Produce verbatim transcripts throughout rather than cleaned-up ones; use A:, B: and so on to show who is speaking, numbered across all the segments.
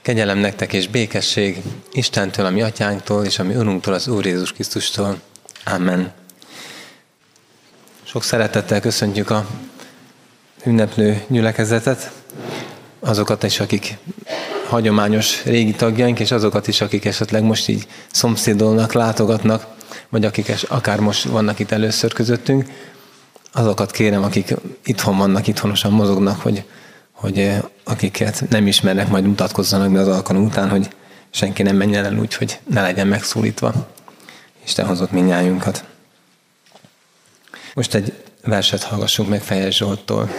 A: Kegyelem nektek és békesség Istentől, a mi atyánktól, és a mi Urunktól, az Úr Jézus Krisztustól. Amen. Sok szeretettel köszöntjük a ünneplő gyülekezetet, azokat is, akik hagyományos régi tagjaink, és azokat is, akik esetleg most így szomszédolnak, látogatnak, vagy akik akár most vannak itt először közöttünk. Azokat kérem, akik itthon vannak, itthonosan mozognak, hogy hogy akiket nem ismernek, majd mutatkozzanak be az alkalom után, hogy senki nem menjen el úgy, hogy ne legyen megszólítva. Isten hozott mindnyájunkat. Most egy verset hallgassunk meg Fejes Zsolttól.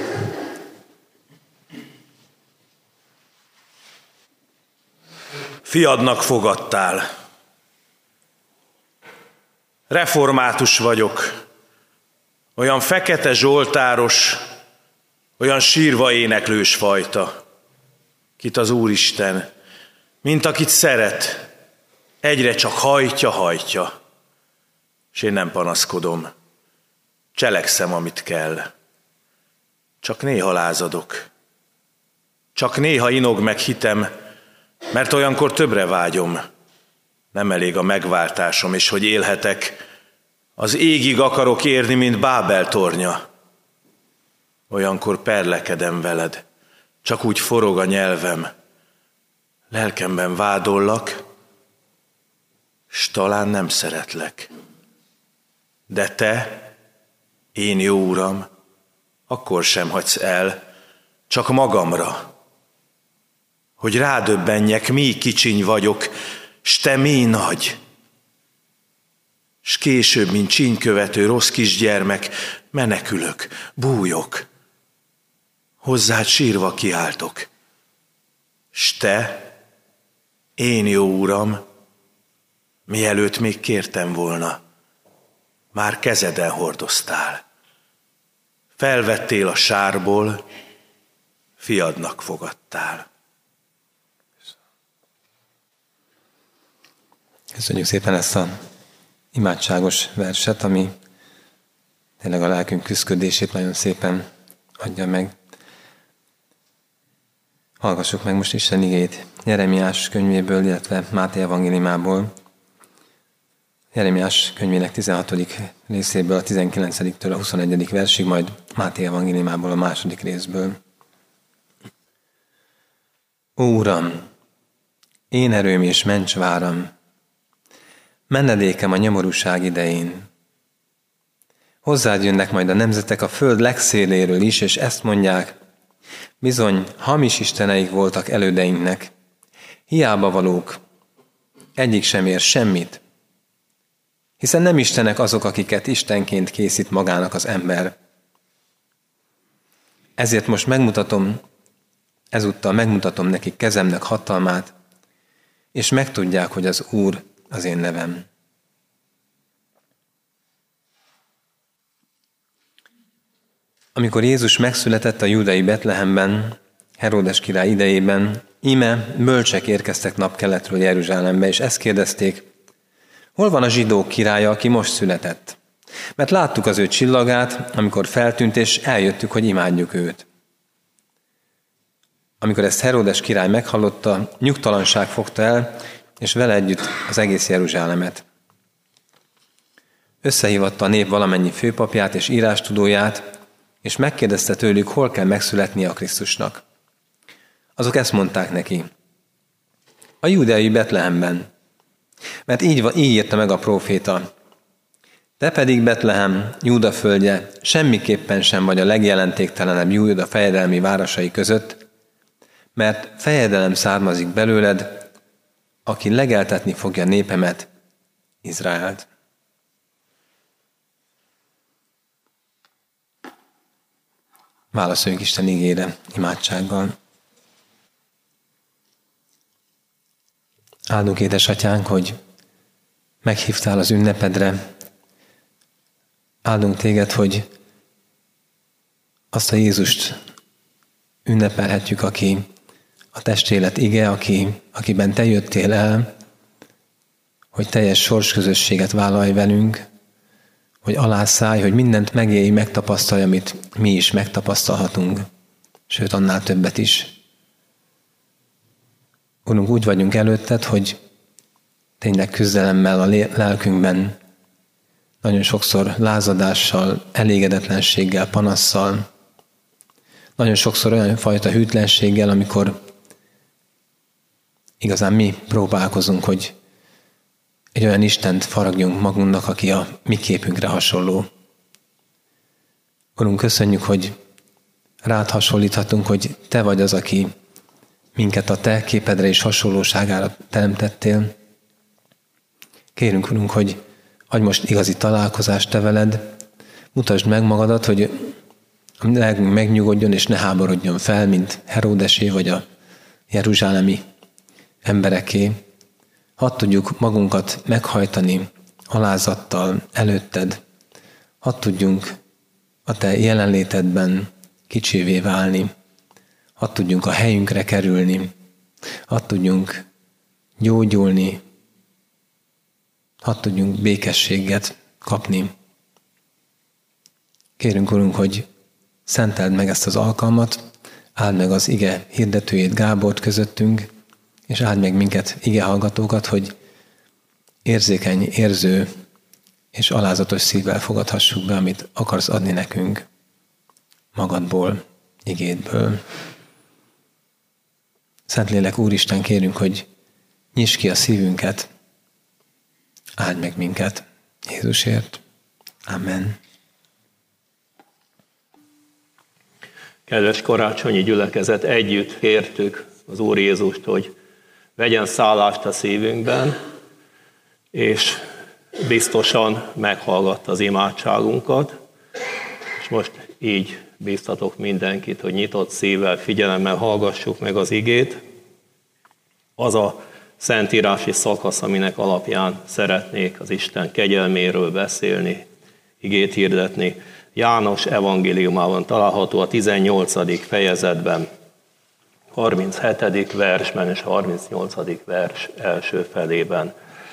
B: Fiadnak fogadtál. Református vagyok. Olyan fekete zsoltáros, olyan sírva éneklős fajta, kit az Úristen, mint akit szeret, egyre csak hajtja, hajtja. És én nem panaszkodom, cselekszem, amit kell. Csak néha lázadok, csak néha inog meg hitem, mert olyankor többre vágyom. Nem elég a megváltásom, és hogy élhetek, az égig akarok érni, mint Bábel tornya. Olyankor perlekedem veled, csak úgy forog a nyelvem. Lelkemben vádollak, s talán nem szeretlek. De te, én jó Uram, akkor sem hagysz el, csak magamra. Hogy rádöbbenjek, mi kicsiny vagyok, s te mi nagy. S később, mint csínykövető rossz kisgyermek, menekülök, bújok. Hozzád sírva kiáltok. S te, én jó Uram, mielőtt még kértem volna, már kezeden hordoztál. Felvettél a sárból, fiadnak fogadtál.
A: Köszönjük szépen ezt a imádságos verset, ami tényleg a lelkünk küszködését nagyon szépen adja meg. Hallgassuk meg most Isten igéjét Jeremiás könyvéből, illetve Máté evangéliumából. Jeremiás könyvének tizenhatodik részéből, a tizenkilencediktől a huszonegyedik versig, majd Máté evangéliumából a második részből. Ó Uram, én erőm és mencsváram, menedékem a nyomorúság idején. Hozzád jönnek majd a nemzetek a föld legszéléről is, és ezt mondják, bizony, hamis isteneik voltak elődeinknek, hiába valók, egyik sem ér semmit, hiszen nem istenek azok, akiket istenként készít magának az ember. Ezért most megmutatom, ezúttal megmutatom nekik kezemnek hatalmát, és megtudják, hogy az Úr az én nevem. Amikor Jézus megszületett a júdai Betlehemben, Heródes király idejében, íme bölcsek érkeztek napkeletről Jeruzsálembe, és ezt kérdezték, hol van a zsidók királya, aki most született? Mert láttuk az ő csillagát, amikor feltűnt, és eljöttük, hogy imádjuk őt. Amikor ezt Heródes király meghallotta, nyugtalanság fogta el, és vele együtt az egész Jeruzsálemet. Összehívatta a nép valamennyi főpapját és írástudóját, és megkérdezte tőlük, hol kell megszületnie a Krisztusnak. Azok ezt mondták neki, a júdeai Betlehemben, mert így, így írta meg a próféta. Te pedig, Betlehem, Júda földje, semmiképpen sem vagy a legjelentéktelenebb Júda fejedelmi városai között, mert fejedelem származik belőled, aki legeltetni fogja népemet, Izraelt. Válaszoljuk Isten igére imádsággal. Áldunk, édesatyánk, hogy meghívtál az ünnepedre. Áldunk téged, hogy azt a Jézust ünnepelhetjük, aki a testélet ige, aki, akiben te jöttél el, hogy teljes sorsközösséget vállalj velünk, hogy alászállj, hogy mindent megélj, megtapasztalj, amit mi is megtapasztalhatunk, sőt annál többet is. Urunk, úgy vagyunk előtted, hogy tényleg küzdelemmel a lelkünkben, nagyon sokszor lázadással, elégedetlenséggel, panasszal, nagyon sokszor olyan fajta hűtlenséggel, amikor igazán mi próbálkozunk, hogy egy olyan Istent faragjunk magunknak, aki a mi képünkre hasonló. Urunk, köszönjük, hogy rád hasonlíthatunk, hogy te vagy az, aki minket a te képedre és hasonlóságára teremtettél. Kérünk, Urunk, hogy adj most igazi találkozást te veled, mutasd meg magadat, hogy a lelkünk megnyugodjon és ne háborodjon fel, mint Heródesé vagy a jeruzsálemi embereké. Hadd tudjuk magunkat meghajtani alázattal előtted. Hadd tudjunk a te jelenlétedben kicsivé válni. Hadd tudjunk a helyünkre kerülni. Hadd tudjunk gyógyulni. Hadd tudjunk békességet kapni. Kérünk, Urunk, hogy szenteld meg ezt az alkalmat, áld meg az ige hirdetőjét, Gábort közöttünk, és áld meg minket, ige hallgatókat, hogy érzékeny, érző és alázatos szívvel fogadhassuk be, amit akarsz adni nekünk magadból, igédből. Szentlélek, Úristen, kérünk, hogy nyisd ki a szívünket, áld meg minket Jézusért. Amen.
C: Kedves karácsonyi gyülekezet, együtt kértük az Úr Jézust, hogy vegyen szállást a szívünkben, és biztosan meghallgatta az imádságunkat, és most így bíztatok mindenkit, hogy nyitott szívvel, figyelemmel hallgassuk meg az igét. Az a szentírási szakasz, aminek alapján szeretnék az Isten kegyelméről beszélni, igét hirdetni. János evangéliumában található a tizennyolcadik fejezetben, harminchetedik versben és harmincnyolcadik vers első felében.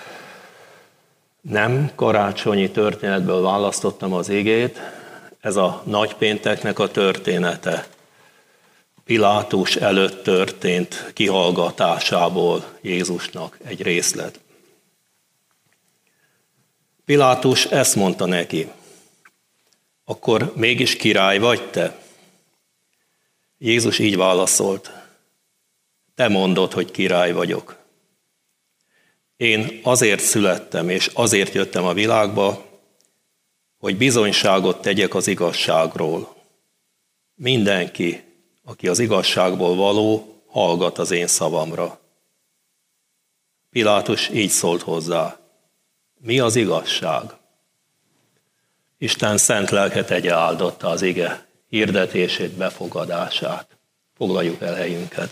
C: Nem karácsonyi történetből választottam az igét, ez a nagypénteknek a története. Pilátus előtt történt kihallgatásából Jézusnak egy részlet. Pilátus ezt mondta neki: akkor mégis király vagy te? Jézus így válaszolt: te mondod, hogy király vagyok. Én azért születtem, és azért jöttem a világba, hogy bizonyságot tegyek az igazságról. Mindenki, aki az igazságból való, hallgat az én szavamra. Pilátus így szólt hozzá: mi az igazság? Isten szent lelke tegye áldotta az ige hirdetését, befogadását. Foglaljuk el helyünket.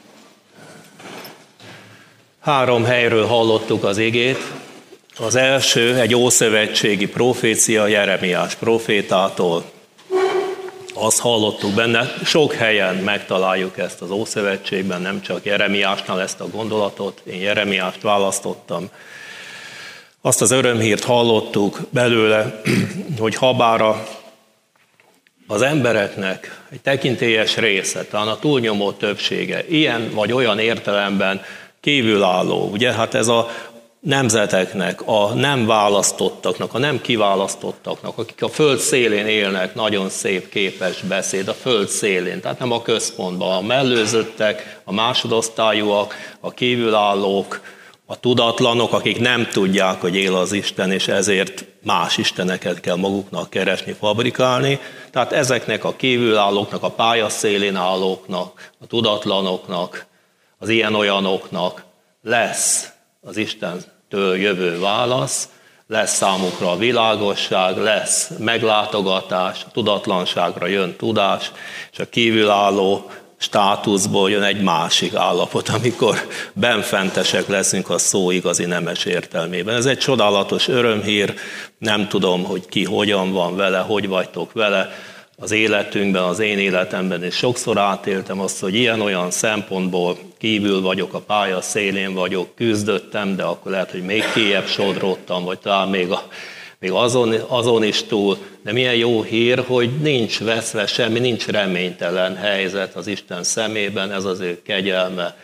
C: Három helyről hallottuk az igét. Az első egy ószövetségi profécia Jeremiás profétától. Azt hallottuk benne, sok helyen megtaláljuk ezt az Ószövetségben, nem csak Jeremiásnál ezt a gondolatot, én Jeremiást választottam. Azt az örömhírt hallottuk belőle, hogy habára az embereknek egy tekintélyes része, talán a túlnyomó többsége, ilyen vagy olyan értelemben kívülálló, ugye, hát ez a nemzeteknek, a nem választottaknak, a nem kiválasztottaknak, akik a föld szélén élnek, nagyon szép képes beszéd, a föld szélén, tehát nem a központban, a mellőzöttek, a másodosztályúak, a kívülállók, a tudatlanok, akik nem tudják, hogy él az Isten, és ezért más isteneket kell maguknak keresni, fabrikálni. Tehát ezeknek a kívülállóknak, a pályaszélén állóknak, a tudatlanoknak, az ilyen-olyanoknak lesz az Istentől jövő válasz, lesz számukra a világosság, lesz meglátogatás, a tudatlanságra jön tudás, és a kívülálló státuszból jön egy másik állapot, amikor benfentesek leszünk a szó igazi nemes értelmében. Ez egy csodálatos örömhír, nem tudom, hogy ki hogyan van vele, hogy vagytok vele. Az életünkben, az én életemben is sokszor átéltem azt, hogy ilyen-olyan szempontból kívül vagyok, a pálya szélén vagyok, küzdöttem, de akkor lehet, hogy még kijebb sodródtam, vagy talán még, a, még azon, azon is túl. De milyen jó hír, hogy nincs veszve semmi, nincs reménytelen helyzet az Isten szemében, ez az ő kegyelme,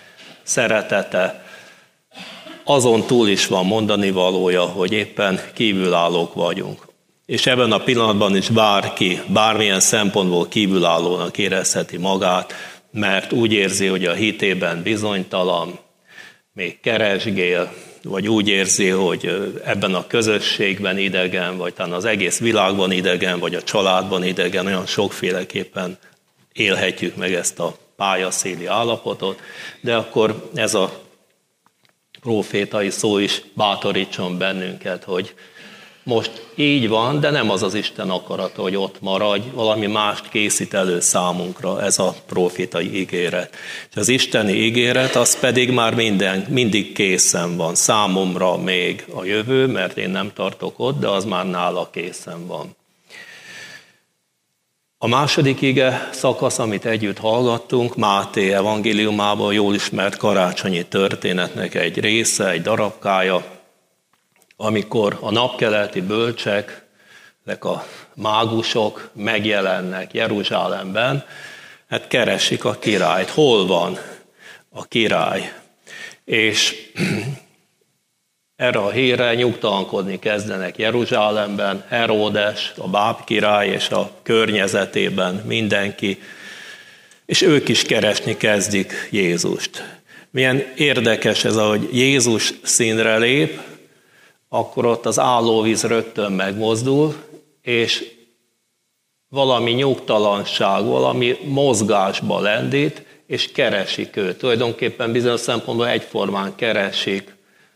C: szeretete, azon túl is van mondani valója, hogy éppen kívülállók vagyunk. És ebben a pillanatban is bárki, bármilyen szempontból kívülállónak érezheti magát, mert úgy érzi, hogy a hitében bizonytalan, még keresgél, vagy úgy érzi, hogy ebben a közösségben idegen, vagy talán az egész világban idegen, vagy a családban idegen, olyan sokféleképpen élhetjük meg ezt a pályaszéli állapotot, de akkor ez a prófétai szó is bátorítson bennünket, hogy most így van, de nem az az Isten akarata, hogy ott maradj, valami mást készít elő számunkra, ez a prófétai ígéret. És az isteni ígéret, az pedig már minden, mindig készen van. Számomra még a jövő, mert én nem tartok ott, de az már nála készen van. A második ige szakasz, amit együtt hallgattunk, Máté evangéliumában jól ismert karácsonyi történetnek egy része, egy darabkája, amikor a napkeleti bölcsek, ezek a mágusok megjelennek Jeruzsálemben, hát keresik a királyt. Hol van a király? És erre a hírre nyugtalankodni kezdenek Jeruzsálemben, Heródes, a báb király és a környezetében mindenki, és ők is keresni kezdik Jézust. Milyen érdekes ez, ahogy Jézus színre lép, akkor ott az állóvíz rögtön megmozdul, és valami nyugtalanság, valami mozgásba lendít, és keresik őt. Tulajdonképpen bizonyos szempontból egyformán keresik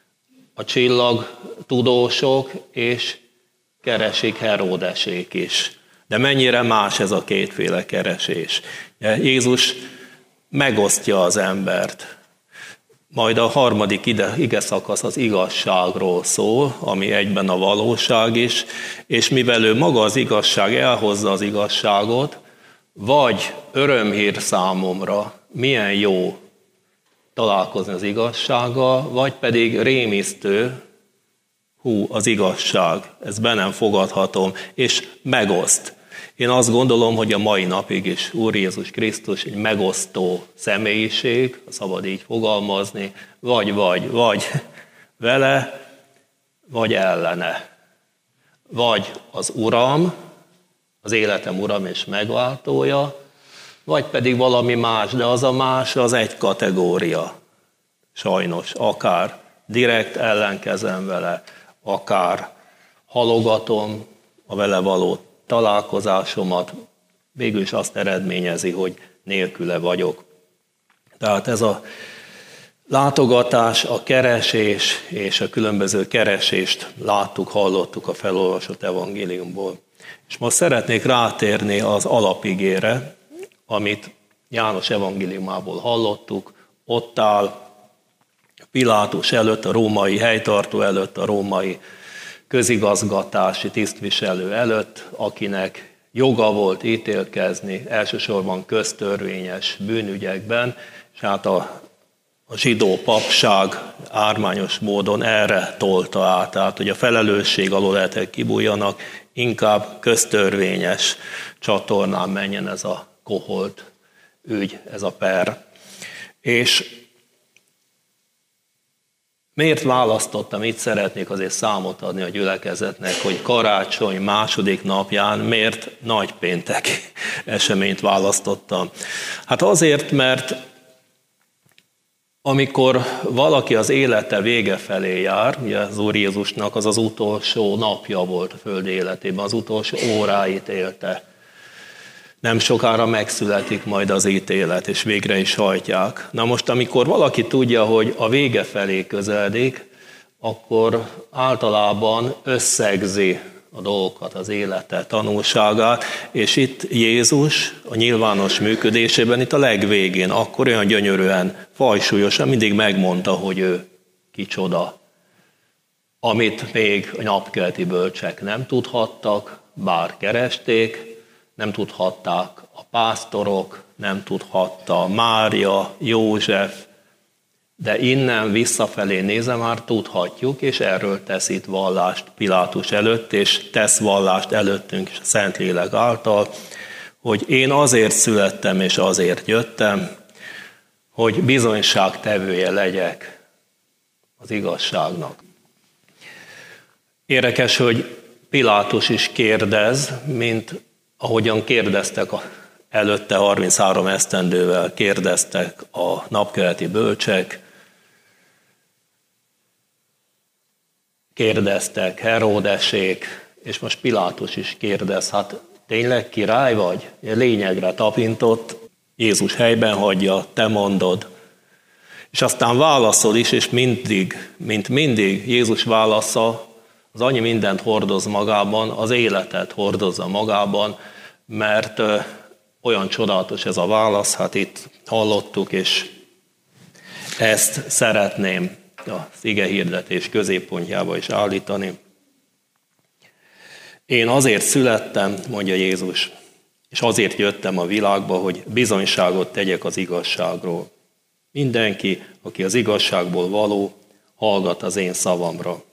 C: a csillagtudósok, és keresik Heródesék is. De mennyire más ez a kétféle keresés. Jézus megosztja az embert. Majd a harmadik ide, ige szakasz az igazságról szól, ami egyben a valóság is, és mivel ő maga az igazság, elhozza az igazságot, vagy örömhír számomra, milyen jó találkozni az igazsággal, vagy pedig rémisztő, hú, az igazság, ezt be nem fogadhatom, és megoszt. Én azt gondolom, hogy a mai napig is Úr Jézus Krisztus egy megosztó személyiség, szabad így fogalmazni, vagy, vagy, vagy vele, vagy ellene. Vagy az Uram, az életem Uram és megváltója, vagy pedig valami más, de az a más, az egy kategória. Sajnos, akár direkt ellenkezem vele, akár halogatom a vele való találkozásomat, végül is azt eredményezi, hogy nélküle vagyok. Tehát ez a látogatás, a keresés és a különböző keresést láttuk, hallottuk a felolvasott evangéliumból. És most szeretnék rátérni az alapigére, amit János evangéliumából hallottuk, ott áll Pilátus előtt, a római helytartó előtt, a római közigazgatási tisztviselő előtt, akinek joga volt ítélkezni, elsősorban köztörvényes bűnügyekben, és hát a, a zsidó papság ármányos módon erre tolta át, tehát hogy a felelősség alól lehetek kibújjanak, inkább köztörvényes csatornán menjen ez a koholt ügy, ez a per. És miért választottam, itt szeretnék azért számot adni a gyülekezetnek, hogy karácsony második napján miért nagypéntek eseményt választottam? Hát azért, mert amikor valaki az élete vége felé jár, ugye az Úr Jézusnak az az utolsó napja volt a föld életében, az utolsó óráit élte. Nem sokára megszületik majd az ítélet, és végre is hajtják. Na most, amikor valaki tudja, hogy a vége felé közeledik, akkor általában összegzi a dolgokat, az élete, tanulságát, és itt Jézus a nyilvános működésében, itt a legvégén, akkor olyan gyönyörűen, fajsúlyosan mindig megmondta, hogy ő kicsoda. Amit még a napkeleti bölcsek nem tudhattak, bár keresték, nem tudhatták a pásztorok, nem tudhatta Mária, József, de innen visszafelé nézve már tudhatjuk, és erről tesz itt vallást Pilátus előtt, és tesz vallást előttünk is a Szentlélek által, hogy én azért születtem, és azért jöttem, hogy bizonyságtevője legyek az igazságnak. Érdekes, hogy Pilátus is kérdez, mint ahogyan kérdeztek a, előtte harminchárom esztendővel kérdeztek a napkeleti bölcsek, kérdeztek Heródesék, és most Pilátus is kérdez, hát tényleg király vagy? Lényegre tapintott, Jézus helyben hagyja, te mondod. És aztán válaszol is, és mindig, mint mindig Jézus válasza, az annyi mindent hordoz magában, az életet hordozza magában, mert ö, olyan csodálatos ez a válasz, hát itt hallottuk, és ezt szeretném az igehirdetés középpontjába is állítani. Én azért születtem, mondja Jézus, és azért jöttem a világba, hogy bizonyságot tegyek az igazságról. Mindenki, aki az igazságból való, hallgat az én szavamra.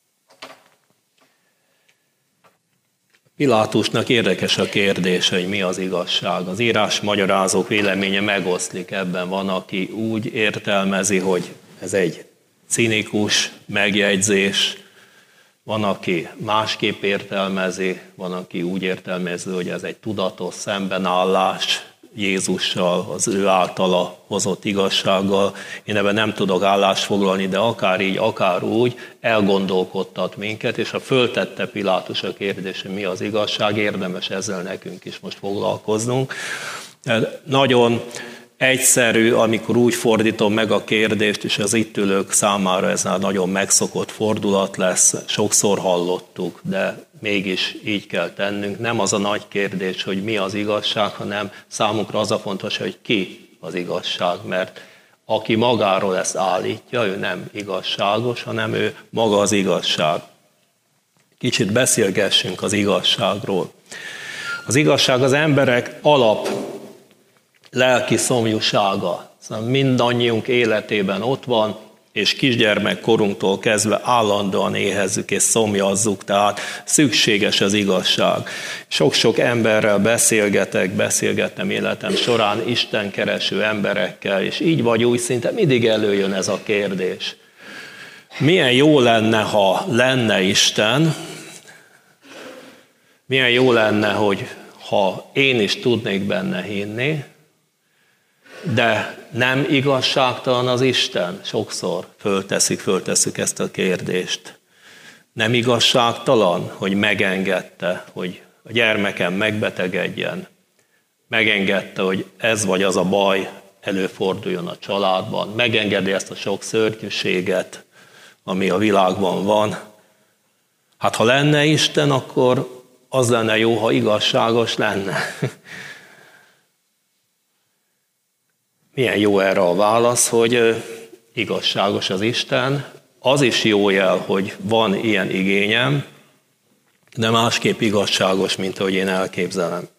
C: Pilátusnak érdekes a kérdés, hogy mi az igazság. Az írás magyarázók véleménye megoszlik ebben. Van, aki úgy értelmezi, hogy ez egy cinikus megjegyzés, van, aki másképp értelmezi, van, aki úgy értelmezi, hogy ez egy tudatos szembenállás Jézussal, az ő általa hozott igazsággal. Én ebben nem tudok állást foglalni, de akár így, akár úgy elgondolkodtat minket, és ha föltette Pilátus a kérdés, hogy mi az igazság, érdemes ezzel nekünk is most foglalkoznunk. Nagyon egyszerű, amikor úgy fordítom meg a kérdést, és az itt ülők számára ez nagyon megszokott fordulat lesz, sokszor hallottuk, de mégis így kell tennünk. Nem az a nagy kérdés, hogy mi az igazság, hanem számunkra az a fontos, hogy ki az igazság, mert aki magáról ezt állítja, ő nem igazságos, hanem ő maga az igazság. Kicsit beszélgessünk az igazságról. Az igazság az emberek alap lelki szomjúsága. Szóval mindannyiunk életében ott van, és kisgyermekkorunktól kezdve állandóan éhezzük és szomjazzuk, tehát szükséges az igazság. Sok-sok emberrel beszélgetek, beszélgettem életem során istenkereső emberekkel, és így vagy úgy szinte mindig előjön ez a kérdés. Milyen jó lenne, ha lenne Isten, milyen jó lenne, hogy ha én is tudnék benne hinni, de nem igazságtalan az Isten? Sokszor fölteszik, föltesszük ezt a kérdést. Nem igazságtalan, hogy megengedte, hogy a gyermekem megbetegedjen, megengedte, hogy ez vagy az a baj előforduljon a családban, megengedi ezt a sok szörnyűséget, ami a világban van. Hát ha lenne Isten, akkor az lenne jó, ha igazságos lenne. Milyen jó erre a válasz, hogy igazságos az Isten. Az is jó jel, hogy van ilyen igényem, de másképp igazságos, mint ahogy én elképzelem.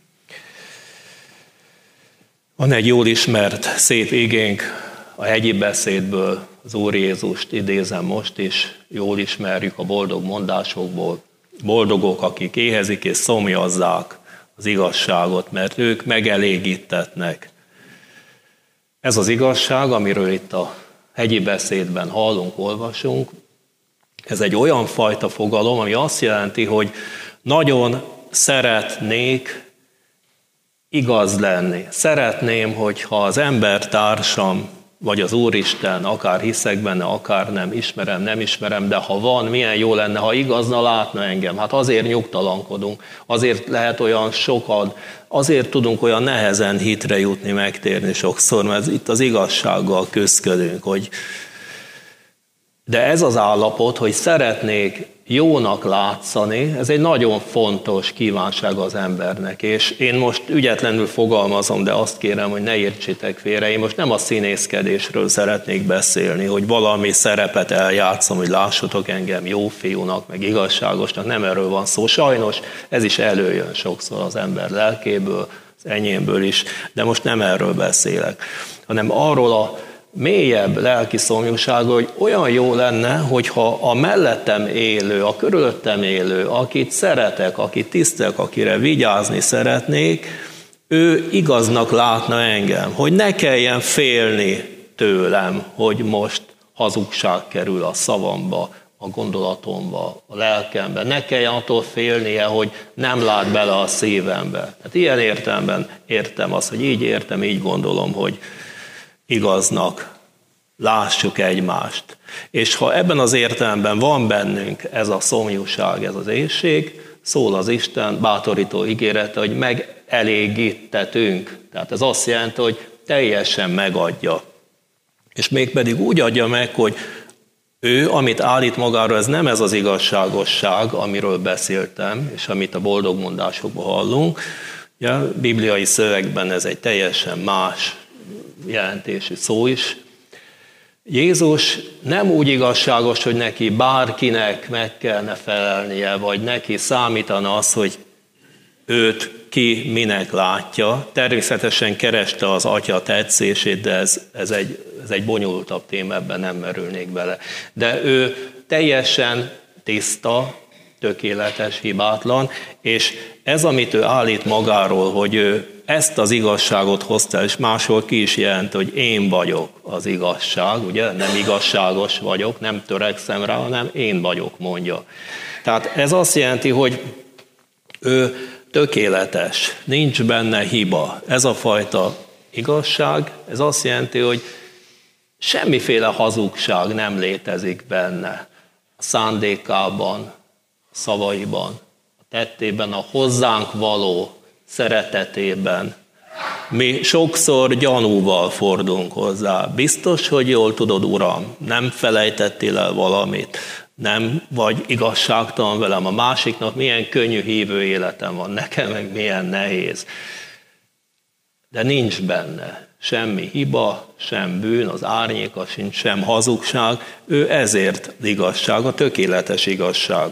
C: Van egy jól ismert, szép igénk a hegyi beszédből, az Úr Jézust idézem most is, jól ismerjük a boldog mondásokból. Boldogok, akik éhezik és szomjazzák az igazságot, mert ők megelégítetnek. Ez az igazság, amiről itt a hegyi beszédben hallunk, olvasunk, ez egy olyan fajta fogalom, ami azt jelenti, hogy nagyon szeretnék igaz lenni. Szeretném, hogyha az embertársam, vagy az Úristen, akár hiszek benne, akár nem, ismerem, nem ismerem, de ha van, milyen jó lenne, ha igazna látna engem. Hát azért nyugtalankodunk, azért lehet olyan sokan, azért tudunk olyan nehezen hitre jutni, megtérni sokszor, mert itt az igazsággal küzdködünk, hogy de ez az állapot, hogy szeretnék jónak látszani, ez egy nagyon fontos kívánság az embernek, és én most ügyetlenül fogalmazom, de azt kérem, hogy ne értsétek félre, én most nem a színészkedésről szeretnék beszélni, hogy valami szerepet eljátszom, hogy lássatok engem jó fiúnak, meg igazságosnak, nem erről van szó, sajnos ez is előjön sokszor az ember lelkéből, az enyémből is, de most nem erről beszélek, hanem arról a mélyebb lelki szomjúsága, hogy olyan jó lenne, hogyha a mellettem élő, a körülöttem élő, akit szeretek, akit tisztelek, akire vigyázni szeretnék, ő igaznak látna engem, hogy ne kelljen félni tőlem, hogy most hazugság kerül a szavamba, a gondolatomba, a lelkembe. Ne kelljen attól félnie, hogy nem lát bele a szívembe. Hát ilyen értelemben értem azt, hogy így értem, így gondolom, hogy igaznak lássuk egymást. És ha ebben az értelemben van bennünk ez a szomjúság, ez az éhség, szól az Isten bátorító ígérete, hogy megelégítetünk. Tehát ez azt jelenti, hogy teljesen megadja. És mégpedig úgy adja meg, hogy ő, amit állít magára, ez nem ez az igazságosság, amiről beszéltem, és amit a boldogmondásokban hallunk. Ugye, bibliai szövegben ez egy teljesen más jelentésű szó is. Jézus nem úgy igazságos, hogy neki bárkinek meg kellene felelnie, vagy neki számítana az, hogy őt ki minek látja. Természetesen kereste az Atya tetszését, de ez, ez, egy, ez egy bonyolultabb téma, ebben nem merülnék bele. De ő teljesen tiszta, tökéletes, hibátlan, és ez, amit ő állít magáról, hogy ő ezt az igazságot hozta, és máshol ki is jelent, hogy én vagyok az igazság, ugye, nem igazságos vagyok, nem törekszem rá, hanem én vagyok, mondja. Tehát ez azt jelenti, hogy ő tökéletes, nincs benne hiba. Ez a fajta igazság, ez azt jelenti, hogy semmiféle hazugság nem létezik benne. A szándékában, a szavaiban, a tettében, a hozzánk való szeretetében. Mi sokszor gyanúval fordulunk hozzá. Biztos, hogy jól tudod, Uram, nem felejtettél el valamit, nem vagy igazságtalan velem, a másiknak milyen könnyű hívő életem van, nekem meg milyen nehéz. De nincs benne semmi hiba, sem bűn, az árnyéka sincs, sem hazugság, ő ezért igazság, a tökéletes igazság.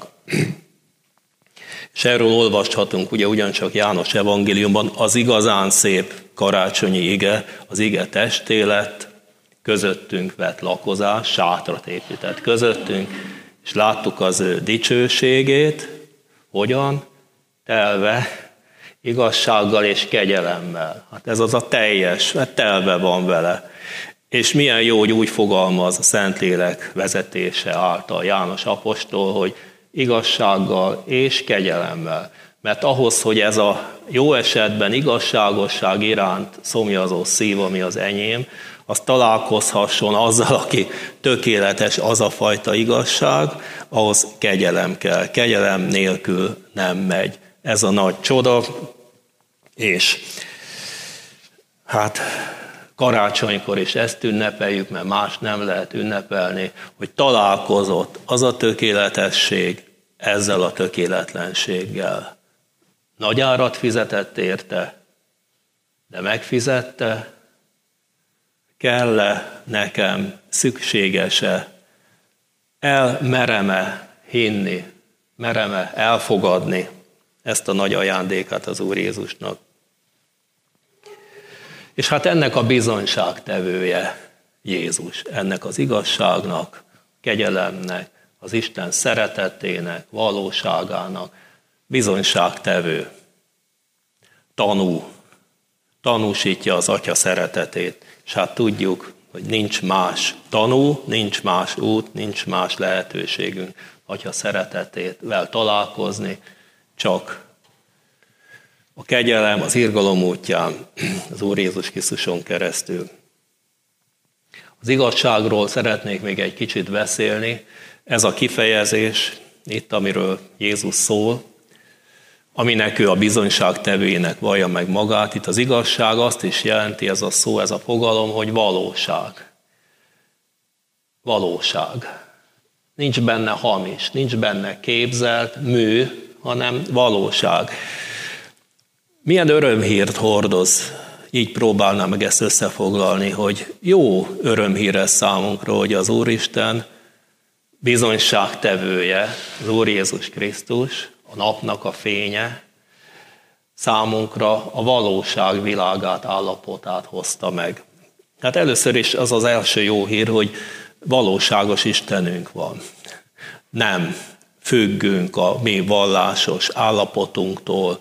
C: És erről olvashatunk ugye ugyancsak János evangéliumban, az igazán szép karácsonyi ige, az ige testé lett, közöttünk vett lakozás, sátrat épített közöttünk, és láttuk az ő dicsőségét, hogyan? Telve igazsággal és kegyelemmel. Hát ez az a teljes, mert telve van vele. És milyen jó, hogy úgy fogalmaz a Szentlélek vezetése által János apostol, hogy igazsággal és kegyelemmel. Mert ahhoz, hogy ez a jó esetben igazságosság iránt szomjazó szív, ami az enyém, az találkozhasson azzal, aki tökéletes, az a fajta igazság, ahhoz kegyelem kell. Kegyelem nélkül nem megy. Ez a nagy csoda, és hát karácsonykor is ezt ünnepeljük, mert más nem lehet ünnepelni, hogy találkozott az a tökéletesség ezzel a tökéletlenséggel. Nagy árat fizetett érte, de megfizette, kell-e nekem, szükséges-e, el merem-e hinni, merem-e elfogadni ezt a nagy ajándékát az Úr Jézusnak. És hát ennek a bizonyságtevője Jézus, ennek az igazságnak, kegyelemnek, az Isten szeretetének, valóságának bizonyságtevő, tanú, tanúsítja az Atya szeretetét. És hát tudjuk, hogy nincs más tanú, nincs más út, nincs más lehetőségünk Atya szeretetével találkozni, csak a kegyelem, az irgalom útján, az Úr Jézus Krisztuson keresztül. Az igazságról szeretnék még egy kicsit beszélni. Ez a kifejezés, itt amiről Jézus szól, aminek ő a bizonyság tevőjének vallja meg magát. Itt az igazság azt is jelenti, ez a szó, ez a fogalom, hogy valóság. Valóság. Nincs benne hamis, nincs benne képzelt, mű, hanem valóság. Milyen örömhírt hordoz, így próbálnám meg ezt összefoglalni, hogy jó örömhír ez számunkra, hogy az Úristen bizonyságtevője, az Úr Jézus Krisztus, a napnak a fénye, számunkra a valóság világát, állapotát hozta meg. Hát először is az az első jó hír, hogy valóságos Istenünk van. Nem függünk a mi vallásos állapotunktól,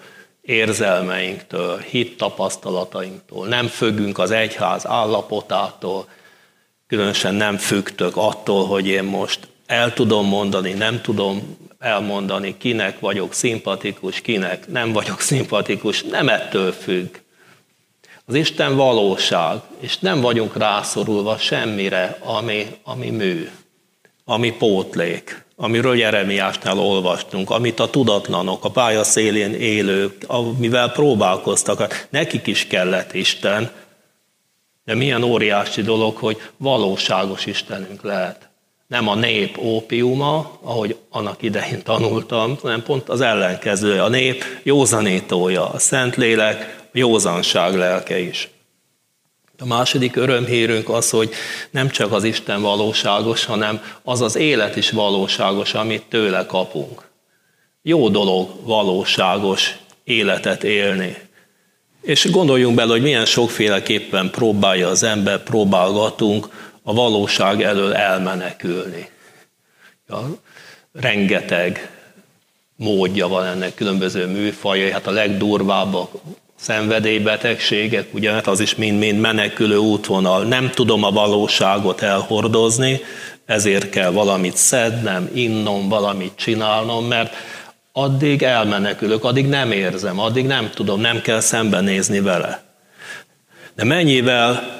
C: érzelmeinktől, hittapasztalatainktól, nem függünk az egyház állapotától, különösen nem függtök attól, hogy én most el tudom mondani, nem tudom elmondani, kinek vagyok szimpatikus, kinek nem vagyok szimpatikus, nem ettől függ. Az Isten valóság, és nem vagyunk rászorulva semmire, ami, ami mű, ami pótlék, amiről Jeremiásnál olvastunk, amit a tudatlanok, a pályaszélén élők, amivel próbálkoztak, nekik is kellett Isten, de milyen óriási dolog, hogy valóságos Istenünk lehet. Nem a nép ópiuma, ahogy annak idején tanultam, hanem pont az ellenkezője. A nép józanítója, a Szentlélek, a józanság lelke is. A második örömhírünk az, hogy nem csak az Isten valóságos, hanem az az élet is valóságos, amit tőle kapunk. Jó dolog valóságos életet élni. És gondoljunk bele, hogy milyen sokféleképpen próbálja az ember, próbálgatunk a valóság elől elmenekülni. Ja, rengeteg módja van ennek, különböző műfajai, hát a legdurvább a szenvedélybetegségek, ugye hát az is mind-mind menekülő útvonal. Nem tudom a valóságot elhordozni, ezért kell valamit szednem, innom, valamit csinálnom, mert addig elmenekülök, addig nem érzem, addig nem tudom, nem kell szembenézni vele. De mennyivel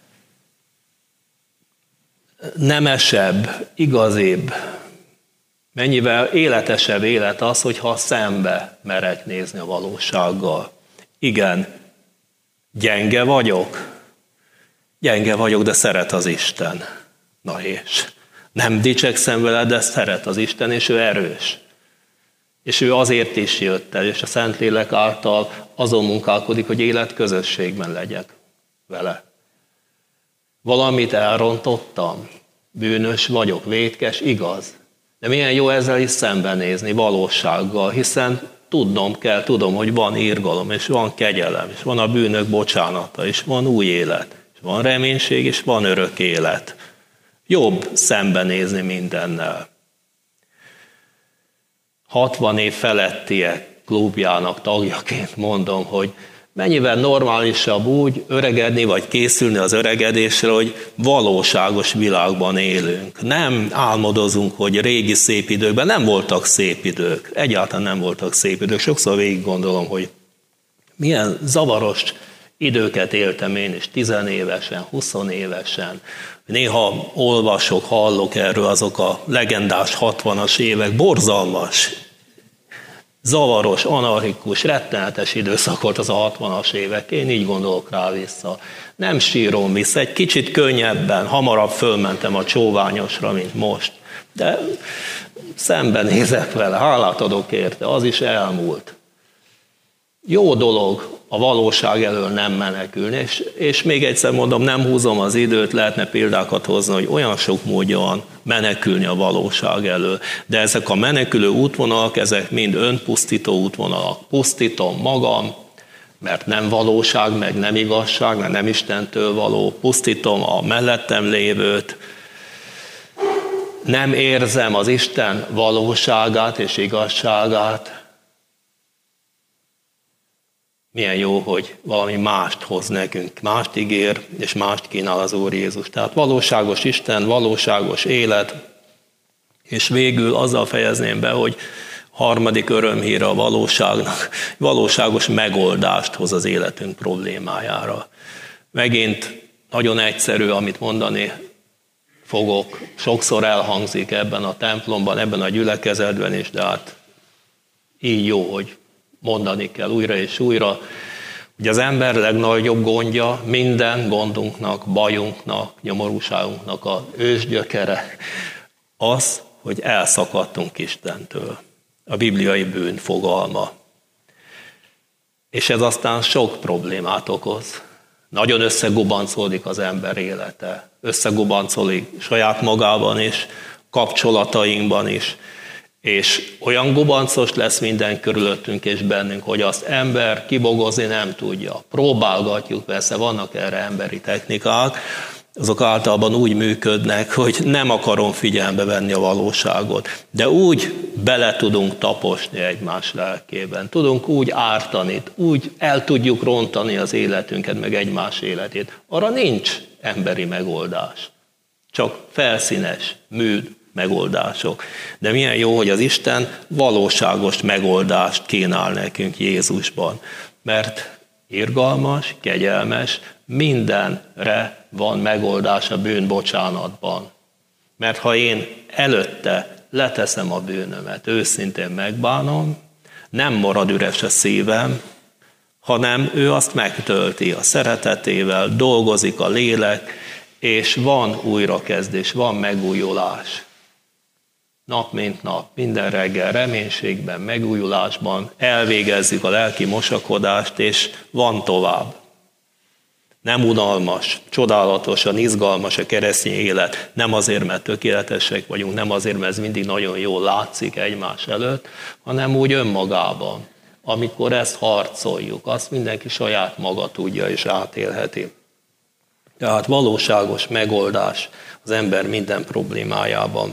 C: nemesebb, igazibb, mennyivel életesebb élet az, hogyha szembe merek nézni a valósággal. Igen, gyenge vagyok, gyenge vagyok, de szeret az Isten. Na és nem dicsekszem vele, de szeret az Isten, és ő erős. És ő azért is jött el, és a Szentlélek által azon munkálkodik, hogy életközösségben legyek vele. Valamit elrontottam, bűnös vagyok, vétkes, igaz. De milyen jó ezzel is szembenézni valósággal, hiszen tudnom kell, tudom, hogy van irgalom, és van kegyelem, és van a bűnök bocsánata, és van új élet, és van reménység, és van örök élet. Jobb szembenézni mindennel. hatvan év felettiek klubjának tagjaként mondom, hogy mennyivel normálisabb úgy öregedni, vagy készülni az öregedésre, hogy valóságos világban élünk. Nem álmodozunk, hogy régi szép időkben nem voltak szép idők. Egyáltalán nem voltak szép idők. Sokszor végig gondolom, hogy milyen zavaros időket éltem én is, tizenévesen, huszonévesen. Néha olvasok, hallok erről, azok a legendás hatvanas évek, borzalmas, zavaros, anarchikus, rettenetes időszak volt az a hatvanas évek. Én így gondolok rá vissza. Nem sírom vissza, egy kicsit könnyebben, hamarabb fölmentem a csóványosra, mint most. De szembenézek vele, hálát adok érte, az is elmúlt. Jó dolog a valóság elől nem menekülni, és, és még egyszer mondom, nem húzom az időt, lehetne példákat hozni, hogy olyan sok módja van menekülni a valóság elől. De ezek a menekülő útvonalak, ezek mind önpusztító útvonalak. Pusztítom magam, mert nem valóság, meg nem igazság, mert nem Istentől való. Pusztítom a mellettem lévőt. Nem érzem az Isten valóságát és igazságát. Milyen jó, hogy valami mást hoz nekünk, mást ígér, és mást kínál az Úr Jézus. Tehát valóságos Isten, valóságos élet, és végül azzal fejezném be, hogy harmadik örömhíre a valóságnak, valóságos megoldást hoz az életünk problémájára. Megint nagyon egyszerű, amit mondani fogok, sokszor elhangzik ebben a templomban, ebben a gyülekezetben is, de hát így jó, hogy mondani kell újra és újra, hogy az ember legnagyobb gondja minden gondunknak, bajunknak, nyomorúságunknak a ősgyökere az, hogy elszakadtunk Istentől. A bibliai bűn fogalma. És ez aztán sok problémát okoz. Nagyon összegubancolik az ember élete. Összegubancolik saját magában is, kapcsolatainkban is. És olyan gubancos lesz minden körülöttünk és bennünk, hogy azt ember kibogozni nem tudja. Próbálgatjuk, persze vannak erre emberi technikák, azok általában úgy működnek, hogy nem akarom figyelembe venni a valóságot, de úgy bele tudunk taposni egymás lelkében, tudunk úgy ártani, úgy el tudjuk rontani az életünket, meg egymás életét. Arra nincs emberi megoldás, csak felszínes, műd megoldások. De milyen jó, hogy az Isten valóságos megoldást kínál nekünk Jézusban, mert irgalmas, kegyelmes, mindenre van megoldás a bűnbocsánatban. Mert ha én előtte leteszem a bűnömet, őszintén megbánom, nem marad üres a szívem, hanem ő azt megtölti a szeretetével, dolgozik a lélek, és van újrakezdés, van megújulás. Nap mint nap, minden reggel reménységben, megújulásban elvégezzük a lelki mosakodást, és van tovább. Nem unalmas, csodálatosan, izgalmas a keresztény élet, nem azért, mert tökéletesek vagyunk, nem azért, mert ez mindig nagyon jól látszik egymás előtt, hanem úgy önmagában. Amikor ezt harcoljuk, azt mindenki saját maga tudja és átélheti. Tehát valóságos megoldás az ember minden problémájában.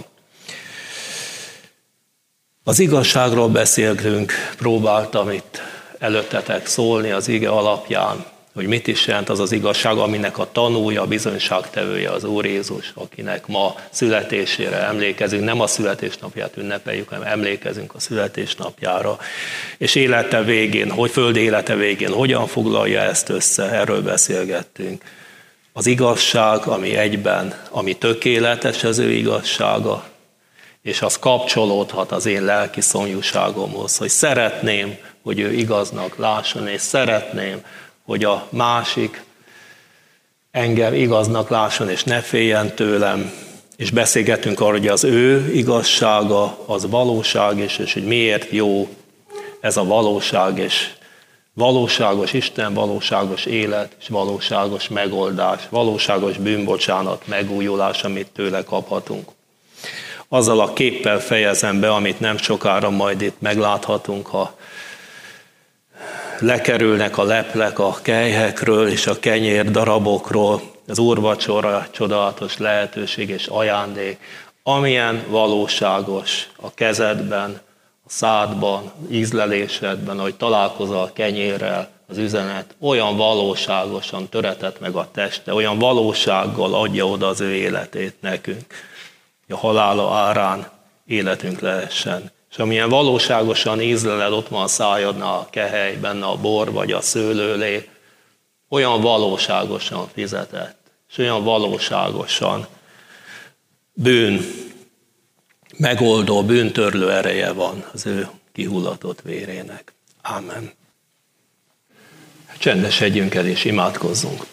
C: Az igazságról beszéltünk, próbáltam itt előttetek szólni az ige alapján, hogy mit is jelent az az igazság, aminek a tanúja, a bizonyságtevője az Úr Jézus, akinek ma születésére emlékezünk, nem a születésnapját ünnepeljük, hanem emlékezünk a születésnapjára. És élete végén, hogy föld élete végén hogyan foglalja ezt össze, erről beszélgettünk. Az igazság, ami egyben, ami tökéletes az ő igazsága, és az kapcsolódhat az én lelki szomjúságomhoz, hogy szeretném, hogy ő igaznak lásson, és szeretném, hogy a másik engem igaznak lásson, és ne féljen tőlem. És beszélgetünk arról, hogy az ő igazsága, az valóság is, és hogy miért jó ez a valóság, és valóságos Isten, valóságos élet, és valóságos megoldás, valóságos bűnbocsánat, megújulás, amit tőle kaphatunk. Azzal a képpel fejezem be, amit nem sokára majd itt megláthatunk, ha lekerülnek a leplek a kelyhekről és a kenyér darabokról, az úrvacsora csodálatos lehetőség és ajándék, amilyen valóságos a kezedben, a szádban, ízlelésedben, ahogy találkozol a kenyérrel, az üzenet, olyan valóságosan töretett meg a teste, olyan valósággal adja oda az ő életét nekünk, hogy a halála árán életünk lehessen. És amilyen valóságosan ízleled, ott van a szájadnál a kehely, benne a bor vagy a szőlőlé, olyan valóságosan fizetett, és olyan valóságosan bűn megoldó, bűntörlő ereje van az ő kihullatott vérének. Ámen. Csendesedjünk el és imádkozzunk.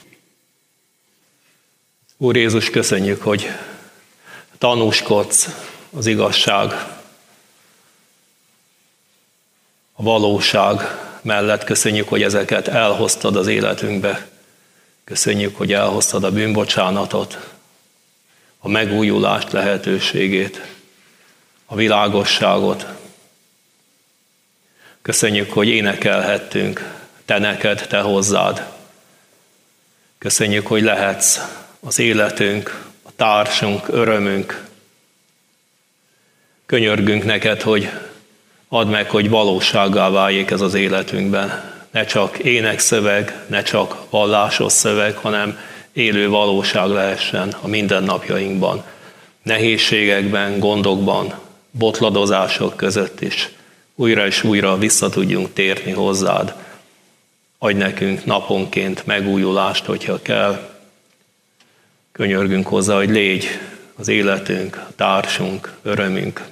C: Úr Jézus, köszönjük, hogy tanúskodsz az igazság, a valóság mellett. Köszönjük, hogy ezeket elhoztad az életünkbe. Köszönjük, hogy elhoztad a bűnbocsánatot, a megújulást lehetőségét, a világosságot. Köszönjük, hogy énekelhettünk te neked, te hozzád. Köszönjük, hogy lehetsz az életünk, a társunk, örömünk. Könyörgünk neked, hogy add meg, hogy valósággá váljék ez az életünkben. Ne csak énekszöveg, ne csak vallásos szöveg, hanem élő valóság lehessen a mindennapjainkban. Nehézségekben, gondokban, botladozások között is újra és újra vissza tudjunk térni hozzád. Adj nekünk naponként megújulást, hogyha kell. Könyörgünk hozzá, hogy légy az életünk, a társunk, örömünk.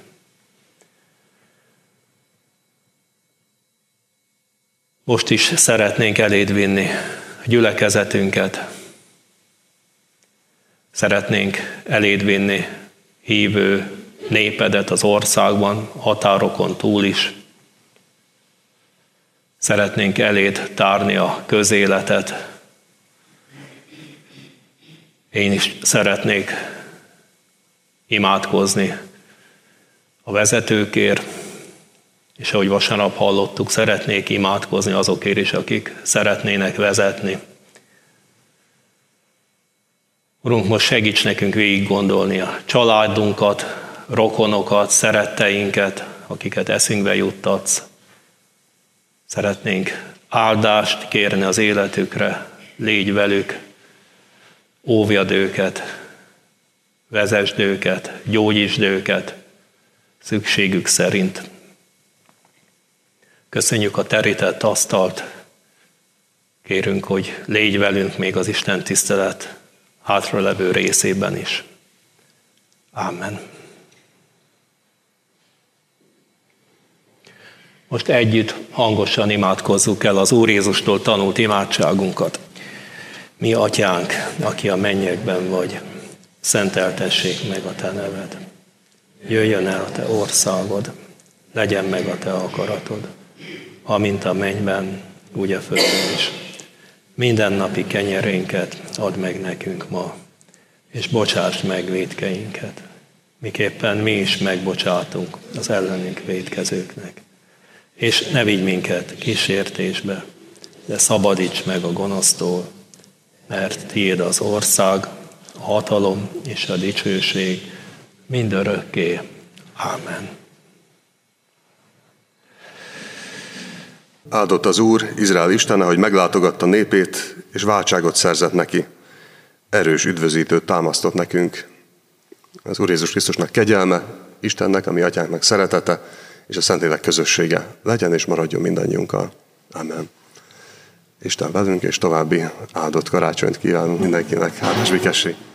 C: Most is szeretnénk eléd vinni a gyülekezetünket. Szeretnénk eléd vinni hívő népedet az országban, határokon túl is. Szeretnénk eléd tárni a közéletet. Én is szeretnék imádkozni a vezetőkért, és ahogy vasárnap hallottuk, szeretnék imádkozni azokért is, akik szeretnének vezetni. Urunk, most segíts nekünk végig gondolni a családunkat, rokonokat, szeretteinket, akiket eszünkbe juttatsz. Szeretnénk áldást kérni az életükre, légy velük, óvjad őket, vezesd őket, gyógyítsd őket szükségük szerint. Köszönjük a terített asztalt, kérünk, hogy légy velünk még az Isten tisztelet hátralevő részében is. Ámen. Most együtt hangosan imádkozzuk el az Úr Jézustól tanult imádságunkat. Mi atyánk, aki a mennyekben vagy, szenteltessék meg a te neved. Jöjjön el a te országod, legyen meg a te akaratod, amint a mennyben, úgy a földön is. Mindennapi kenyerénket add meg nekünk ma, és bocsásd meg vétkeinket, miképpen mi is megbocsátunk az ellenünk vétkezőknek. És ne vigy minket kísértésbe, de szabadíts meg a gonosztól, mert tiéd az ország, a hatalom és a dicsőség mindörökké. Ámen.
D: Áldott az Úr, Izrael Istene, hogy meglátogatta népét, és váltságot szerzett neki. Erős üdvözítőt támasztott nekünk. Az Úr Jézus Krisztusnak kegyelme, Istennek, a mi atyánknak szeretete, és a Szentlélek közössége legyen és maradjon mindannyiunkkal. Amen. Isten velünk, és további áldott karácsonyt kívánunk mindenkinek. Áldás békesség!